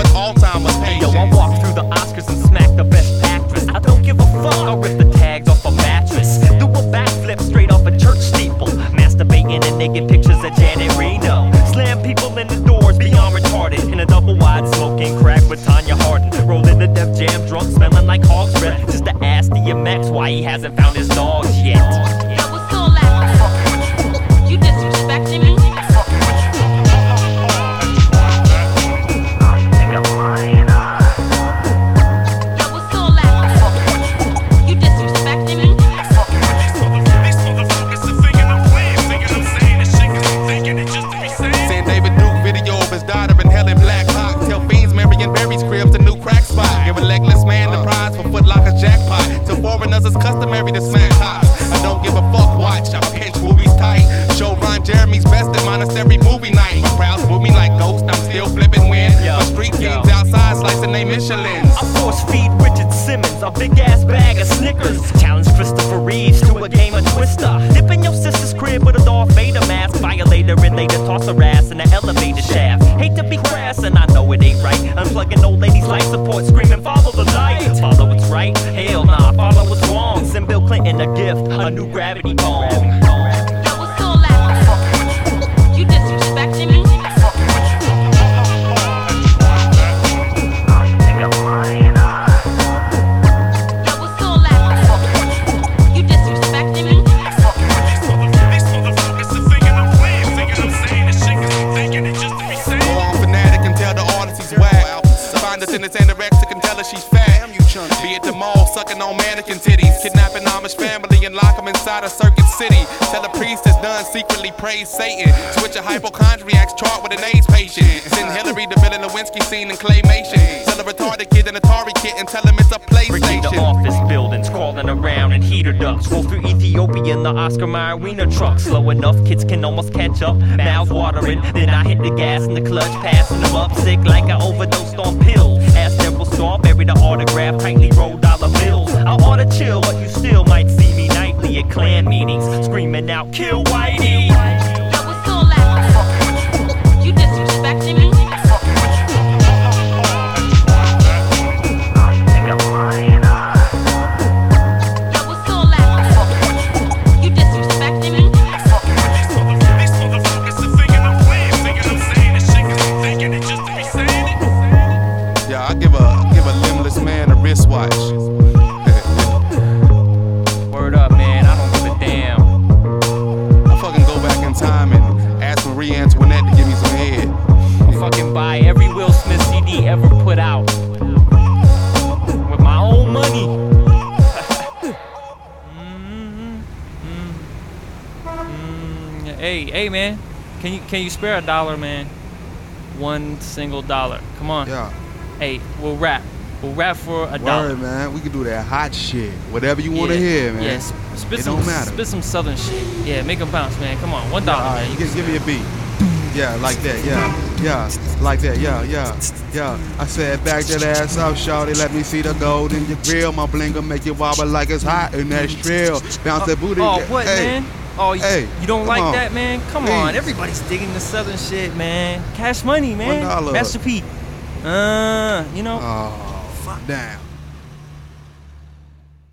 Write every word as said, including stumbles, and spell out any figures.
with Alzheimer's patients. Yo, I walk through the Oscars and smack the best actress. I don't give a fuck, I'll rip the tags off a mattress. Do a backflip straight off a church steeple. Masturbating and naked pictures of Janet Reno. Slam people in the doors beyond retarded. In a double wide smoking crack with Tanya Hardin. Rolling the Def Jam drunk, smelling like hog's breath. Just to ask D M X why he hasn't found his dogs yet. Yo, what's all that? You disrespecting me? It's customary to smack tops. I don't give a fuck, watch. I pitch movies tight. Show Ron Jeremy's best at Monastery movie night. My crowds boo me like ghosts, I'm still flipping wind. My street teams outside slicing they Michelins. I force feed Richard Simmons a big ass bag of Snickers. Challenge Christopher Reeves to a game of Twister. Dip in your sister's crib with a Darth Vader mask. Violator and later toss her ass in the elevator shaft. Hate to be crass and I know it ain't right. Unplugging old ladies' life support, screaming follow the light. Follow what's right? Hell nah, follow what's wrong. Send Bill Clinton a gift, a new gravity bomb. Yo, what's all that? You disrespecting me? It's anorexic and tell her she's fat. Be at the mall, sucking on mannequin titties. Kidnapping Amish family and lock them inside a circuit city. Tell a priest is done, secretly praise Satan. Switch a hypochondriac's chart with an AIDS patient. Send Hillary to Billy Lewinsky scene in claymation. Tell a retarded kid an Atari kit and tell him it's a PlayStation. The office buildings crawling around in heater ducts. Roll through Ethiopia in the Oscar Mayer wiener truck. Slow enough, kids can almost catch up. Mouth watering, then I hit the gas in the clutch, passing them up sick like I overdosed on pills. Ask Devil Star, bury the autograph, tightly rolled dollar bills. I oughta chill, but you still might see me nightly at clan meetings, screaming out, kill Whitey. Yo, what's all that? You disrespecting me? I give a give a limbless man a wristwatch. Word up, man. I don't give a damn. I fucking go back in time and ask Marie Antoinette to give me some head. I'll fucking buy every Will Smith C D ever put out with my own money. mm-hmm. mm-hmm. Hey, hey, man. Can you can you spare a dollar, man? One single dollar. Come on. Yeah. Hey, we'll rap. We'll rap for a dollar. Word, man. We can do that hot shit. Whatever you want to yeah. hear, man. Yes. Yeah, spit it some, don't matter. Spit some southern shit. Yeah, make them bounce, man. Come on, one dollar, All right, man. give, give me a beat. Yeah, like that. Yeah, yeah, like that. Yeah, yeah, yeah. I said, back that ass up, shawty. Let me see the gold in your grill. My blinker make you wobble like it's hot in that trail. Bounce that booty. Oh, what, hey. man? Oh, you, hey, you don't like on. that, man? Come Please. on, everybody's digging the southern shit, man. Cash money, man. One dollar. Master P. Uh, you know. Oh, fuck down.